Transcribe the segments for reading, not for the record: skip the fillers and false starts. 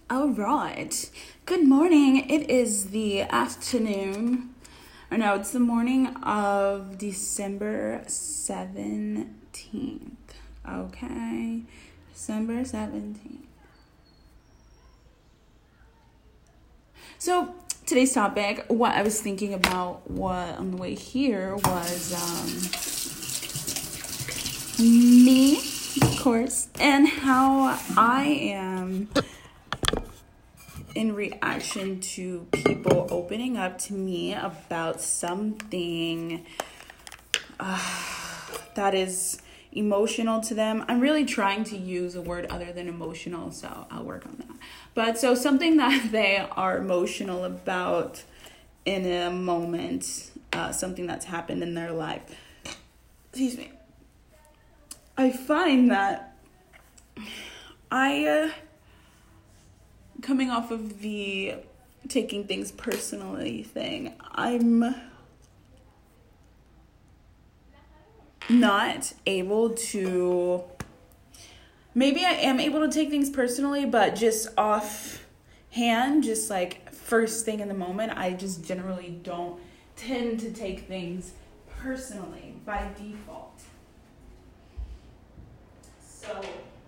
All right. Good morning. It is the afternoon. Or no, it's the morning of December 17th. Okay. December 17th. So, today's topic, what I was thinking about what on the way here was me, of course, and how I am in reaction to people opening up to me about something that is emotional to them. I'm really trying to use a word other than emotional, so I'll work on that. But so something that they are emotional about in a moment, something that's happened in their life. Excuse me. I find that coming off of the taking things personally thing, I'm not able to, maybe I am able to take things personally, but just offhand, just like first thing in the moment, I just generally don't tend to take things personally by default. So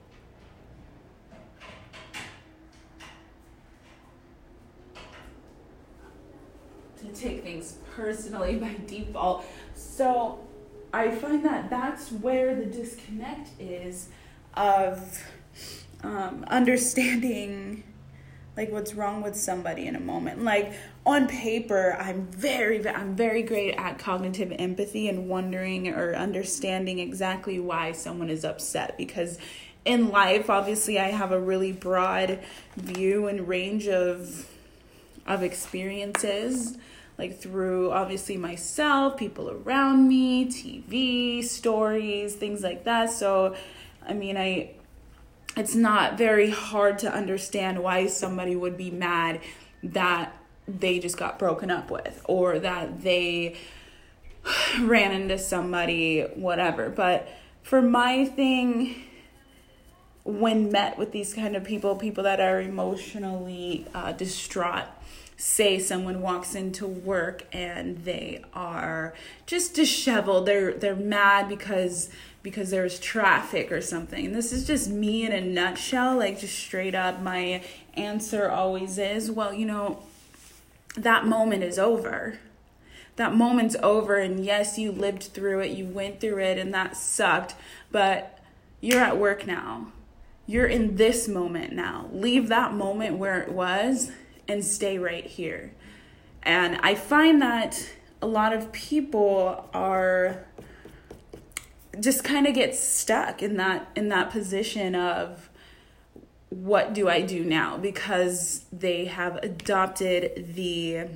to take things personally by default. So I find that that's where the disconnect is of understanding like what's wrong with somebody in a moment. Like on paper, I'm very great at cognitive empathy and wondering or understanding exactly why someone is upset, because in life, obviously, I have a really broad view and range of experiences, like through obviously myself, people around me, TV, stories, things like that. So, I mean, it's not very hard to understand why somebody would be mad that they just got broken up with or that they ran into somebody, whatever. But for my thing, when met with these kind of people that are emotionally distraught, say someone walks into work and they are just disheveled, they're mad because there's traffic or something. And this is just me in a nutshell, like just straight up. My answer always is, well, that moment is over. That moment's over, and yes, you lived through it, you went through it, and that sucked, but you're at work now. You're in this moment now. Leave that moment where it was and stay right here. And I find that a lot of people are just kind of get stuck in that position of what do I do now, because they have adopted the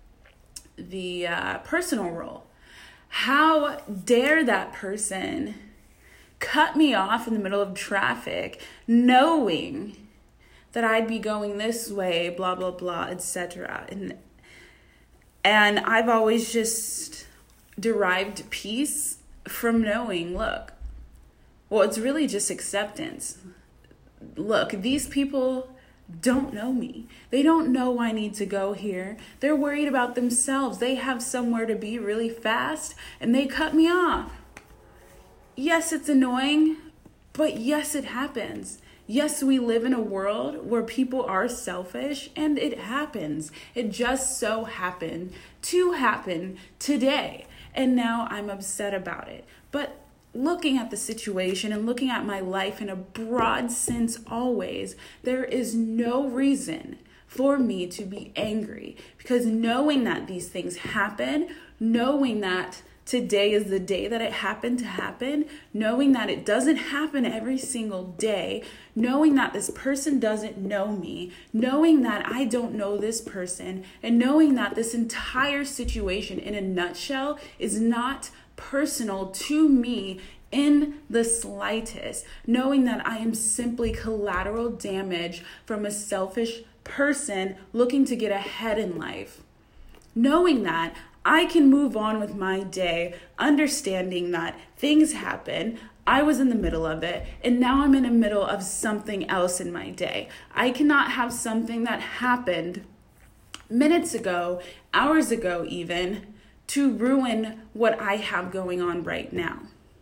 personal role. How dare that person cut me off in the middle of traffic knowing that I'd be going this way, blah blah blah, etc. And I've always just derived peace from knowing, look, well, it's really just acceptance. Look, these people don't know me. They don't know I need to go here. They're worried about themselves. They have somewhere to be really fast, and they cut me off. Yes, it's annoying, but yes, it happens. Yes, we live in a world where people are selfish, and it happens. It just so happened to happen today. And now I'm upset about it. But looking at the situation and looking at my life in a broad sense always, there is no reason for me to be angry, because knowing that these things happen, knowing that today is the day that it happened to happen, knowing that it doesn't happen every single day, knowing that this person doesn't know me, knowing that I don't know this person, and knowing that this entire situation in a nutshell is not personal to me in the slightest, knowing that I am simply collateral damage from a selfish person looking to get ahead in life. Knowing that, I can move on with my day, understanding that things happen. I was in the middle of it, and now I'm in the middle of something else in my day. I cannot have something that happened minutes ago, hours ago even, to ruin what I have going on right now.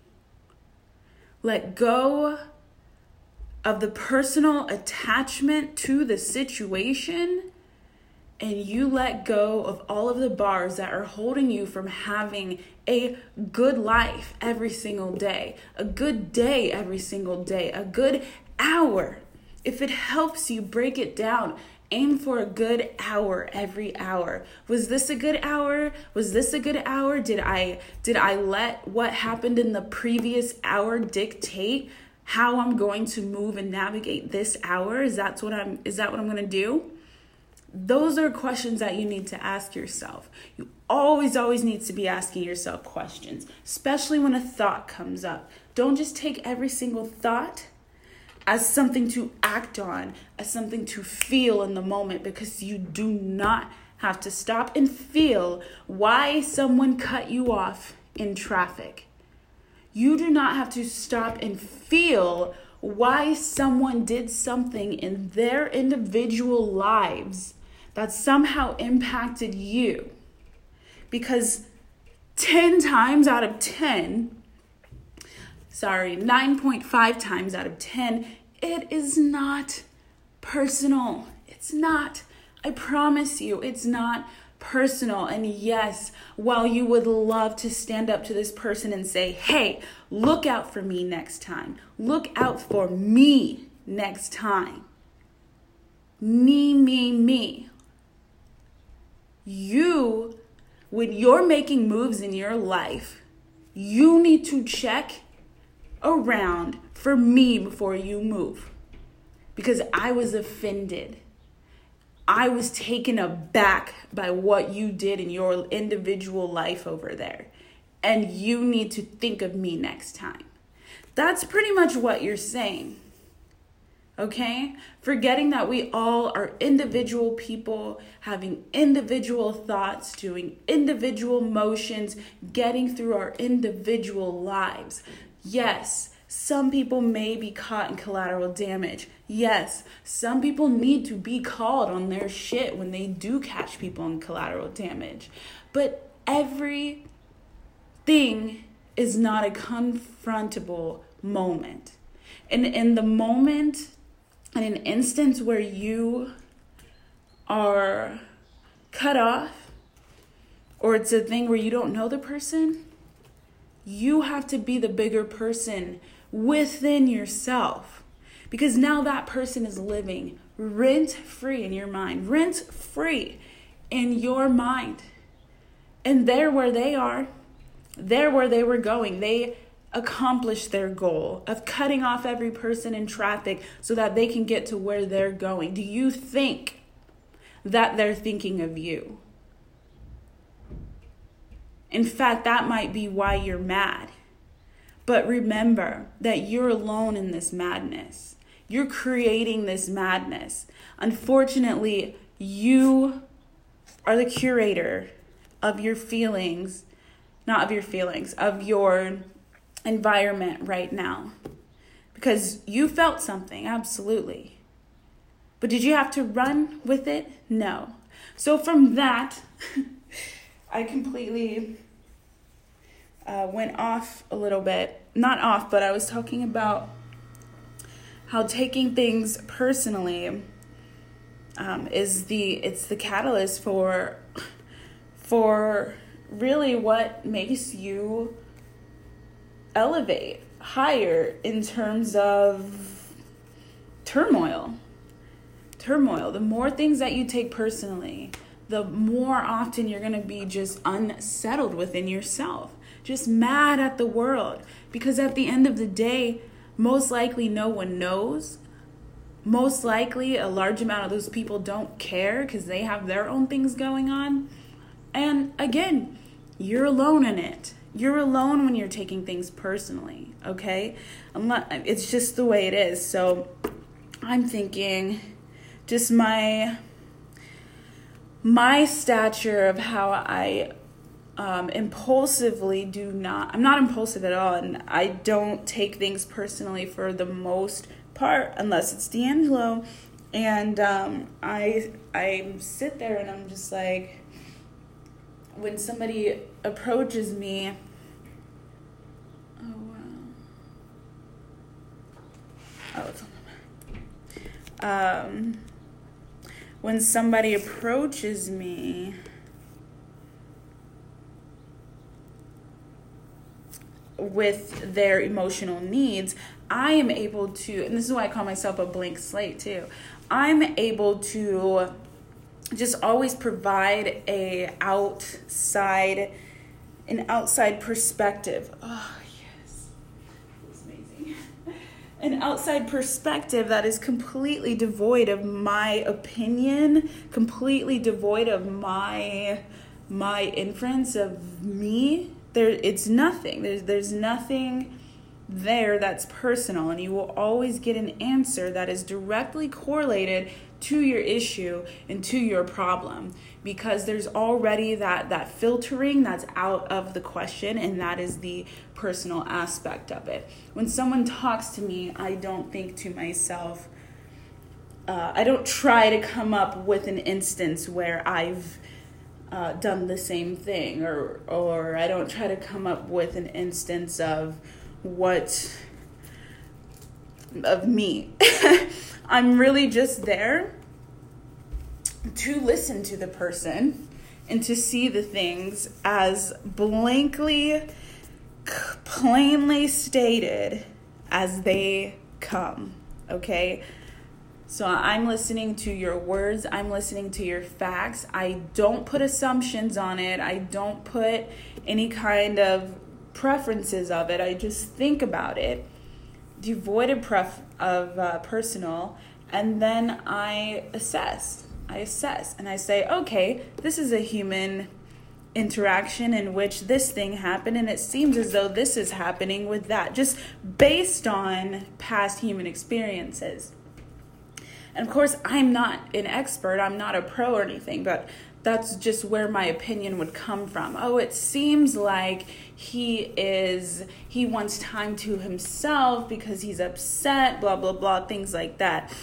Let go of the personal attachment to the situation, and you let go of all of the bars that are holding you from having a good life every single day, a good day every single day, a good hour. If it helps you break it down, aim for a good hour every hour. Was this a good hour? Was this a good hour? Did I let what happened in the previous hour dictate how I'm going to move and navigate this hour? Is that what I'm going to do? Those are questions that you need to ask yourself. You always need to be asking yourself questions, especially when a thought comes up. Don't just take every single thought as something to act on, as something to feel in the moment, because you do not have to stop and feel why someone cut you off in traffic. You do not have to stop and feel why someone did something in their individual lives that somehow impacted you. Because 9.5 times out of 10, it is not personal. It's not. I promise you, it's not personal. And yes, while you would love to stand up to this person and say, hey, look out for me next time. Look out for me next time. Me. You, when you're making moves in your life, you need to check around for me before you move. Because I was offended. I was taken aback by what you did in your individual life over there. And you need to think of me next time. That's pretty much what you're saying. Okay? Forgetting that we all are individual people, having individual thoughts, doing individual motions, getting through our individual lives. Yes, some people may be caught in collateral damage. Yes, some people need to be called on their shit when they do catch people in collateral damage. But everything is not a confrontable moment. And in the moment, in an instance where you are cut off, or it's a thing where you don't know the person, you have to be the bigger person within yourself. Because now that person is living rent-free in your mind, rent-free in your mind. And they're where they are. They're where they were going. They accomplished their goal of cutting off every person in traffic so that they can get to where they're going. Do you think that they're thinking of you? In fact, that might be why you're mad. But remember that you're alone in this madness. You're creating this madness. Unfortunately, you are the curator of your feelings, not of your feelings, of your environment right now. Because you felt something, absolutely. But did you have to run with it? No. So from that, I completely went off a little bit. Not off, but I was talking about how taking things personally is the catalyst for really what makes you elevate higher in terms of turmoil. The more things that you take personally, the more often you're going to be just unsettled within yourself, just mad at the world. Because at the end of the day, most likely no one knows. Most likely a large amount of those people don't care because they have their own things going on. And again, you're alone in it. You're alone when you're taking things personally, okay? It's just the way it is. So I'm thinking just my stature of how I impulsively I'm not impulsive at all, and I don't take things personally for the most part, unless it's D'Angelo. And I sit there and I'm just like, when somebody approaches me, when somebody approaches me with their emotional needs, I am able to, and this is why I call myself a blank slate too, I'm able to just always provide an outside perspective. Oh, yes. It's amazing. An outside perspective that is completely devoid of my opinion, completely devoid of my inference of me. It's nothing. There's nothing there that's personal, and you will always get an answer that is directly correlated to your issue and to your problem, because there's already that filtering that's out of the question, and that is the personal aspect of it. When someone talks to me, I don't think to myself, I don't try to come up with an instance where I've done the same thing, or I don't try to come up with an instance of me. I'm really just there to listen to the person and to see the things as blankly, plainly stated as they come, okay? So I'm listening to your words. I'm listening to your facts. I don't put assumptions on it. I don't put any kind of preferences of it. I just think about it, devoid of personal, and then I assess, and I say, okay, this is a human interaction in which this thing happened, and it seems as though this is happening with that, just based on past human experiences. And of course, I'm not an expert, I'm not a pro or anything, but that's just where my opinion would come from. Oh, it seems like he wants time to himself because he's upset, blah, blah, blah, things like that.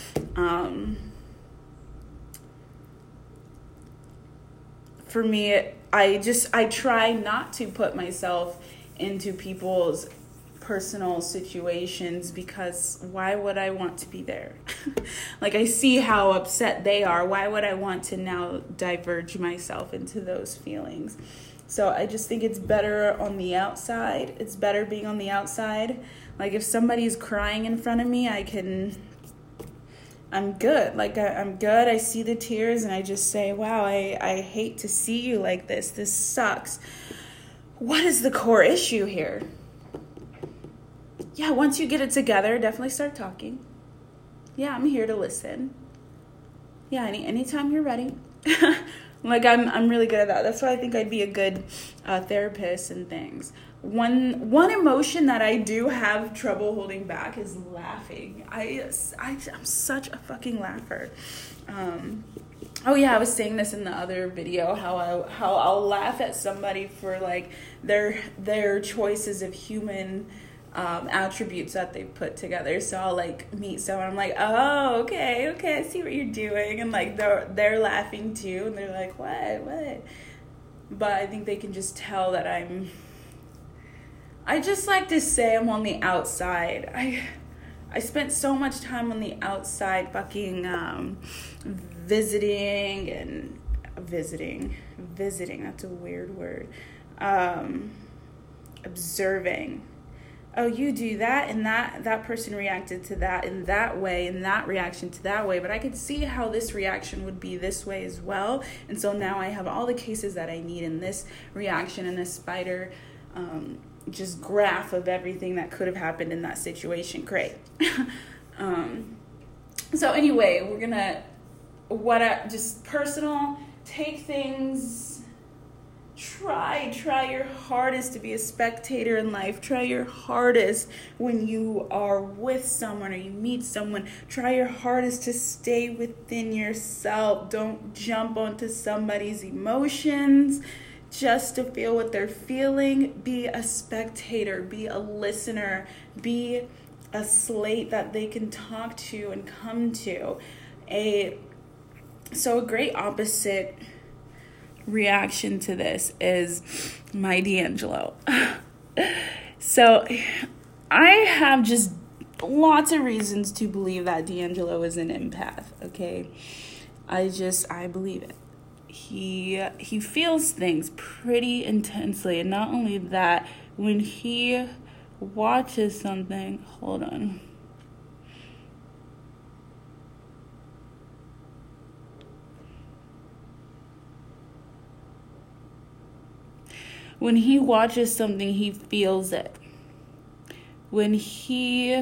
For me, I try not to put myself into people's personal situations, because why would I want to be there? Like, I see how upset they are. Why would I want to now diverge myself into those feelings? So I just think it's better on the outside. It's better being on the outside. Like, if somebody's crying in front of me, I'm good. Like, I'm good. I see the tears and I just say, wow, I hate to see you like this. This sucks. What is the core issue here? Yeah, once you get it together, definitely start talking. Yeah, I'm here to listen. Yeah, anytime you're ready. Like, I'm really good at that. That's why I think I'd be a good therapist and things. One emotion that I do have trouble holding back is laughing. I'm such a fucking laugher. Oh yeah, I was saying this in the other video, how I'll laugh at somebody for like their choices of human attributes that they put together. So I'll like meet someone, I'm like, oh, okay, I see what you're doing, and like they're laughing too, and they're like, what? But I think they can just tell that I just like to say I'm on the outside. I spent so much time on the outside fucking visiting, that's a weird word, observing. Oh, you do that, and that person reacted to that in that way, and that reaction to that way, but I could see how this reaction would be this way as well, and so now I have all the cases that I need in this reaction, and this spider just graph of everything that could have happened in that situation. Great. So anyway, we're gonna just personal, take things. Try your hardest to be a spectator in life. Try your hardest when you are with someone or you meet someone. Try your hardest to stay within yourself. Don't jump onto somebody's emotions. just to feel what they're feeling. Be a spectator, be a listener, be a slate that they can talk to and come to. So a great opposite reaction to this is my D'Angelo. So I have just lots of reasons to believe that D'Angelo is an empath, okay? I believe it. He feels things pretty intensely, and not only that, when he watches something, hold on. When he watches something, he feels it. When he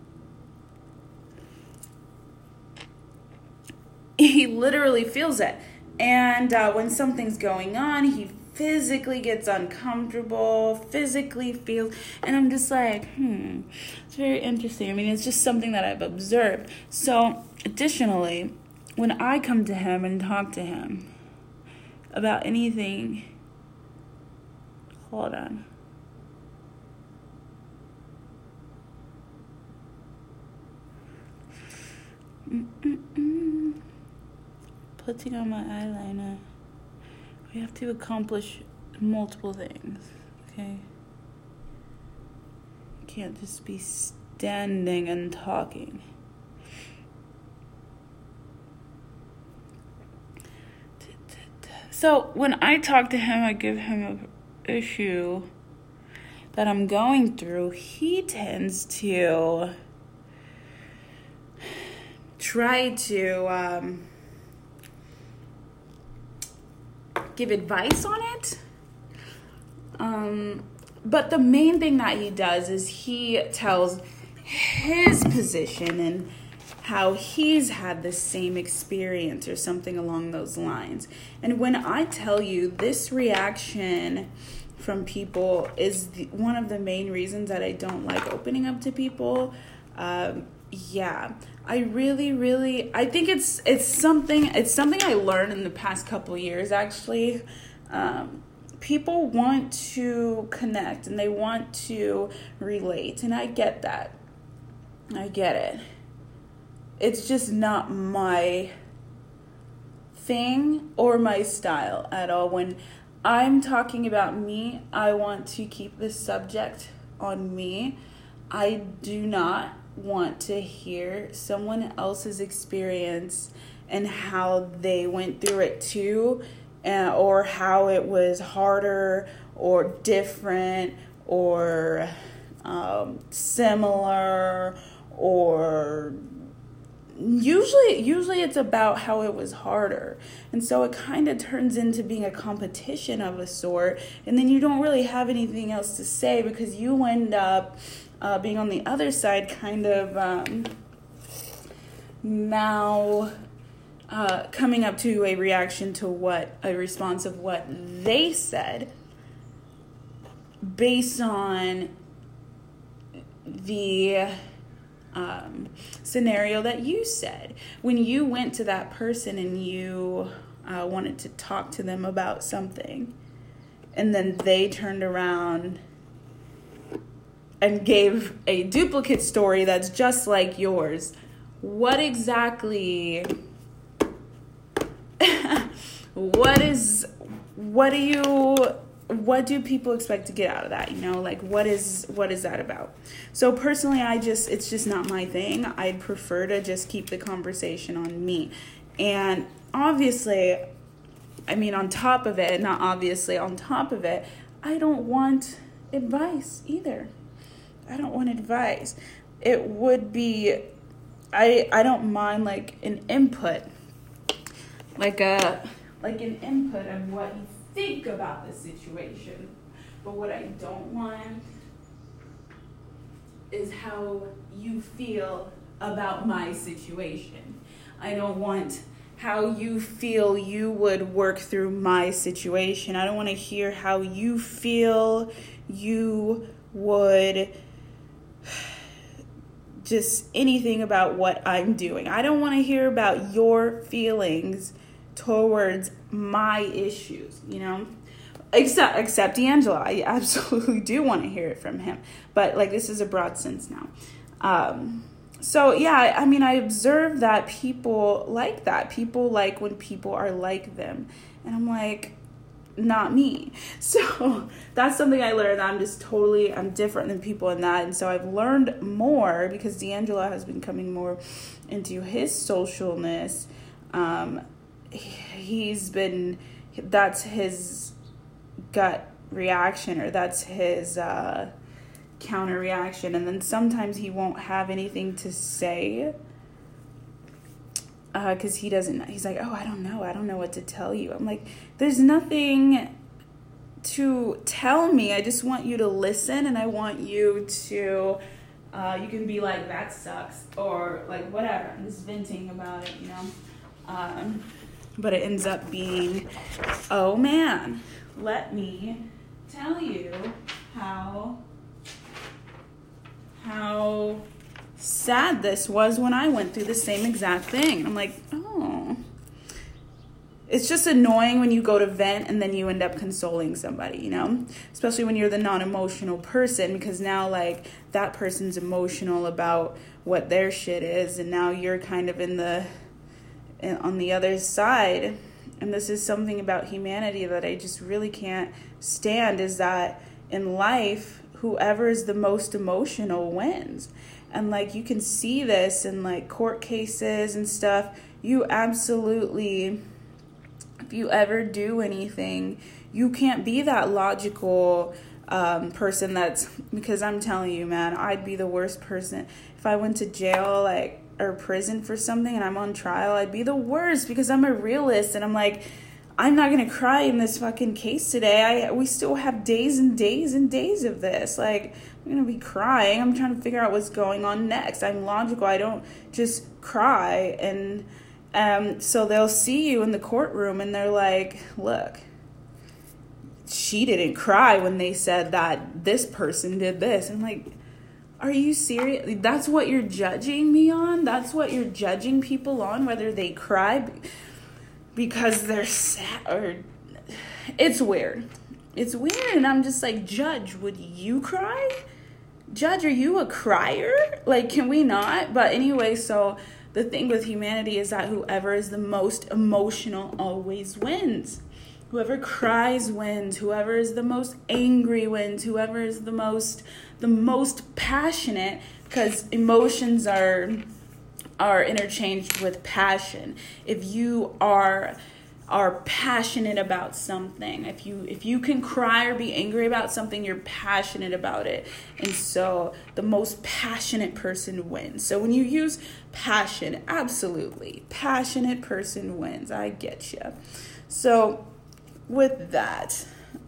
literally feels it. And when something's going on, he physically gets uncomfortable, physically feels, and I'm just like, it's very interesting. I mean, it's just something that I've observed. So, additionally, when I come to him and talk to him about anything, hold on. Putting on my eyeliner. We have to accomplish multiple things, okay? You can't just be standing and talking. So when I talk to him, I give him an issue that I'm going through. He tends to try to give advice on it. But the main thing that he does is he tells his position and how he's had the same experience or something along those lines. And when I tell you this reaction from people is one of the main reasons that I don't like opening up to people, I really, I think it's something I learned in the past couple years, actually. People want to connect and they want to relate, and I get that. I get it. It's just not my thing or my style at all. When I'm talking about me, I want to keep the subject on me. I do not want to hear someone else's experience and how they went through it too, or how it was harder or different or similar, or usually it's about how it was harder. And so it kind of turns into being a competition of a sort, and then you don't really have anything else to say because you end up being on the other side, kind of coming up to a reaction to a response of what they said based on the scenario that you said. When you went to that person and you wanted to talk to them about something, and then they turned around and gave a duplicate story that's just like yours, what exactly what do people expect to get out of that? Like what is that about? So personally, it's just not my thing. I'd prefer to just keep the conversation on me. And obviously, on top of it, I don't want advice either. I don't want advice. It would be, I don't mind like an input, like an input of what you think about the situation. But what I don't want is how you feel about my situation. I don't want how you feel you would work through my situation. I don't want to hear how you feel you would just anything about what I'm doing. I don't want to hear about your feelings towards my issues, Except D'Angelo. I absolutely do want to hear it from him. But like, this is a broad sense now. So yeah, I mean, I observe that people like that. People like when people are like them. And I'm like, not me. So that's something I learned. I'm different than people in that. And so I've learned more because D'Angelo has been coming more into his socialness. That's his gut reaction, or that's his counter reaction. And then sometimes he won't have anything to say because he's like, oh, I don't know what to tell you. I'm like, there's nothing to tell me. I just want you to listen, and I want you to you can be like, that sucks, or like, whatever. I'm just venting about it, but it ends up being, oh man, let me tell you how sad this was when I went through the same exact thing. I'm like, oh. It's just annoying when you go to vent and then you end up consoling somebody, especially when you're the non-emotional person, because now like that person's emotional about what their shit is, and now you're kind of on the other side. And this is something about humanity that I just really can't stand, is that in life, whoever is the most emotional wins. And like, you can see this in like court cases and stuff. You absolutely, if you ever do anything, you can't be that logical person because I'm telling you, man, I'd be the worst person. If I went to jail, or prison for something and I'm on trial, I'd be the worst because I'm a realist, and I'm like, I'm not going to cry in this fucking case today. We still have days and days and days of this. Like, I'm going to be crying. I'm trying to figure out what's going on next. I'm logical. I don't just cry. And so they'll see you in the courtroom and they're like, look, she didn't cry when they said that this person did this. I'm like, are you serious? That's what you're judging me on? That's what you're judging people on, whether they cry because they're sad? Or it's weird. It's weird, and I'm just like, Judge, would you cry? Judge, are you a crier? Like, can we not? But anyway, so the thing with humanity is that whoever is the most emotional always wins. Whoever cries wins. Whoever is the most angry wins. Whoever is the most passionate, because emotions are interchanged with passion. If you are passionate about something, if you can cry or be angry about something, you're passionate about it. And so the most passionate person wins. So when you use passion, absolutely, passionate person wins. I get you. So with that,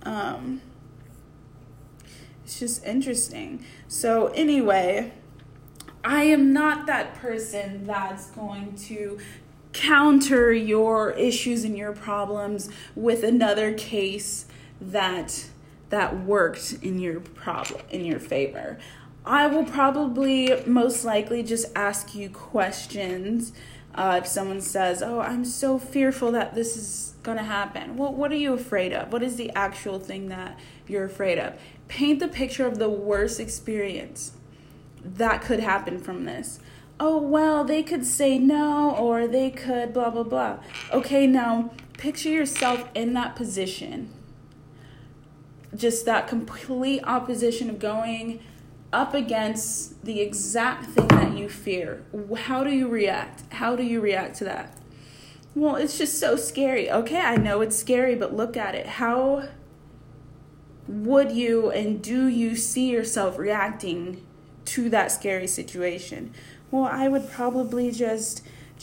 it's just interesting. So anyway, I am not that person that's going to counter your issues and your problems with another case that worked in your favor. I will probably most likely just ask you questions. If someone says, oh, I'm so fearful that this is going to happen. Well, what are you afraid of? What is the actual thing that you're afraid of? Paint the picture of the worst experience that could happen from this. Oh, well, they could say no, or they could blah, blah, blah. Okay, now picture yourself in that position. Just that complete opposition of going up against the exact thing that you fear. How do you react? How do you react to that? Well, it's just so scary. Okay, I know it's scary, but look at it. How would you and do you see yourself reacting to that scary situation? Well, I would probably just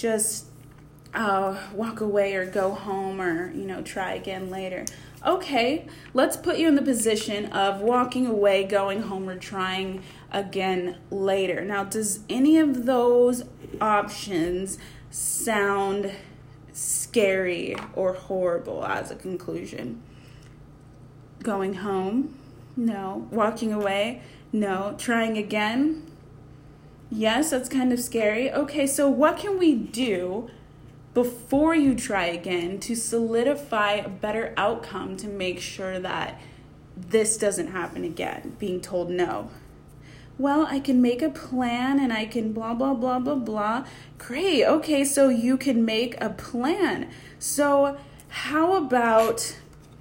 walk away or go home, or try again later. Okay, let's put you in the position of walking away, going home, or trying again later. Now, does any of those options sound scary or horrible as a conclusion? Going home? No. Walking away? No. Trying again? Yes, that's kind of scary. Okay, so what can we do before you try again, to solidify a better outcome, to make sure that this doesn't happen again, being told no. Well, I can make a plan and I can blah, blah, blah, blah, blah. Great. Okay, so you can make a plan. So how about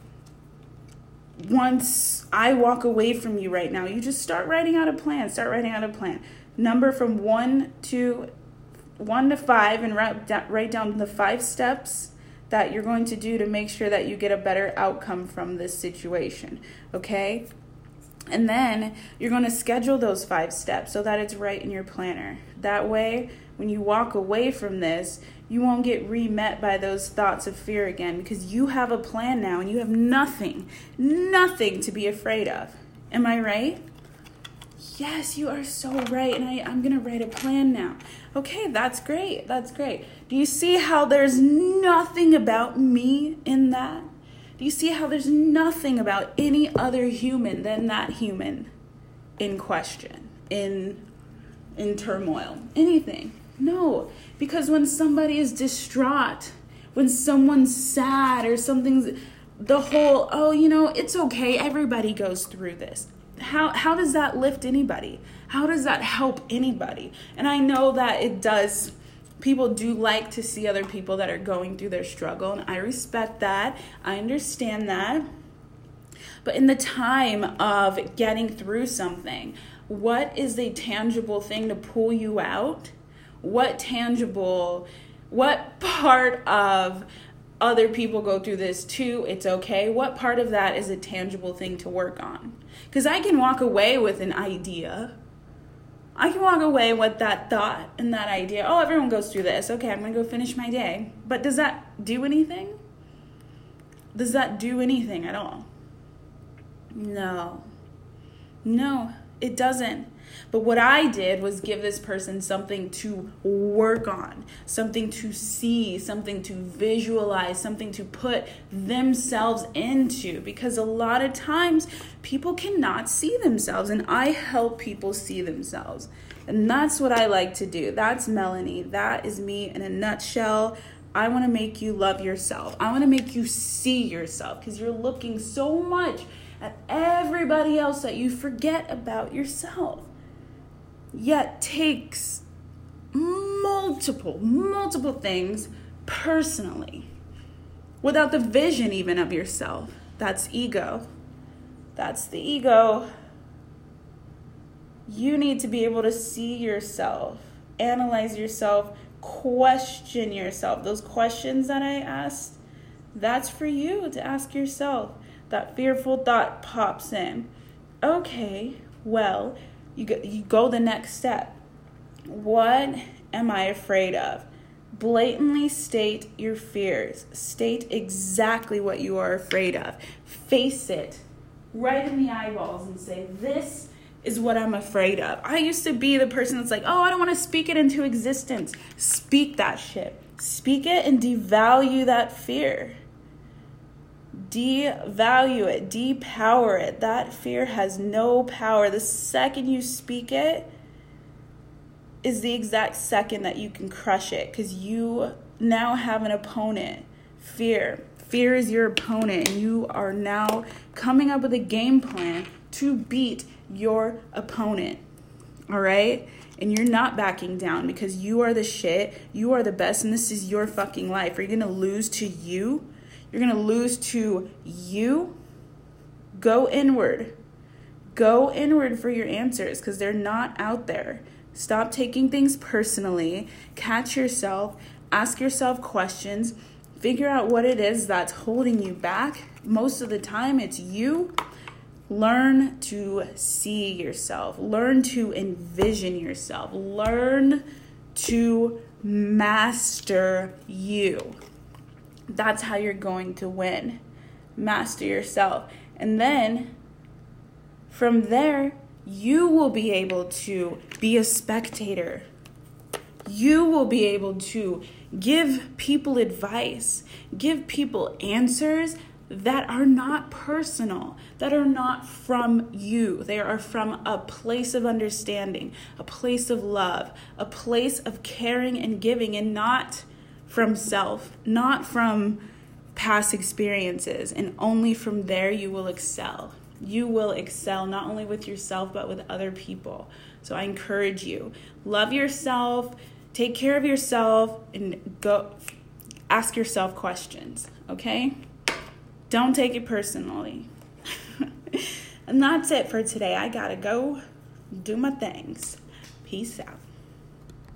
once I walk away from you right now, you just start writing out a plan. Number from 1 to 5 and write down the 5 steps that you're going to do to make sure that you get a better outcome from this situation. Okay? And then you're going to schedule those 5 steps so that it's right in your planner. That way, when you walk away from this, you won't get re-met by those thoughts of fear again, because you have a plan now and you have nothing to be afraid of. Am I right? Yes, you are so right. And I'm going to write a plan now. Okay, that's great. Do you see how there's nothing about me in that? Do you see how there's nothing about any other human than that human in question, in turmoil, anything? No, because when somebody is distraught, when someone's sad or something's, the whole, it's okay, everybody goes through this. How does that lift anybody? How does that help anybody? And I know that it does. People do like to see other people that are going through their struggle, and I respect that. I understand that. But in the time of getting through something, what is a tangible thing to pull you out? What part of other people go through this too, it's okay? What part of that is a tangible thing to work on? Because I can walk away with an idea. I can walk away with that thought and that idea. Oh, everyone goes through this. Okay, I'm going to go finish my day. But does that do anything? Does that do anything at all? No, it doesn't. But what I did was give this person something to work on, something to see, something to visualize, something to put themselves into. Because a lot of times people cannot see themselves, and I help people see themselves. And that's what I like to do. That's Melanie. That is me in a nutshell. I want to make you love yourself. I want to make you see yourself, because you're looking so much at everybody else that you forget about yourself. Yet takes multiple things personally without the vision even of yourself. That's ego. That's the ego. You need to be able to see yourself, analyze yourself, question yourself. Those questions that I asked, that's for you to ask yourself. That fearful thought pops in. Okay, well, you go the next step. What am I afraid of? Blatantly state your fears. State exactly what you are afraid of. Face it right in the eyeballs and say, this is what I'm afraid of. I used to be the person that's like, oh, I don't want to speak it into existence. Speak that shit. Speak it and devalue that fear. Devalue it, depower it. That fear has no power. The second you speak it is the exact second that you can crush it, because you now have an opponent. Fear is your opponent, and you are now coming up with a game plan to beat your opponent. All right? And you're not backing down, because you are the shit. You are the best, and this is your fucking life. Are you going to lose to you? You're going to lose to you? Go inward. Go inward for your answers, because they're not out there. Stop taking things personally. Catch yourself. Ask yourself questions. Figure out what it is that's holding you back. Most of the time, it's you. Learn to see yourself. Learn to envision yourself. Learn to master you. That's how you're going to win. Master yourself. And then from there, you will be able to be a spectator. You will be able to give people advice, give people answers that are not personal, that are not from you. They are from a place of understanding, a place of love, a place of caring and giving, and not from self, not from past experiences. And only from there you will excel. You will excel not only with yourself, but with other people. So I encourage you, love yourself, take care of yourself, and go ask yourself questions, okay? Don't take it personally. And that's it for today. I gotta go do my things. Peace out.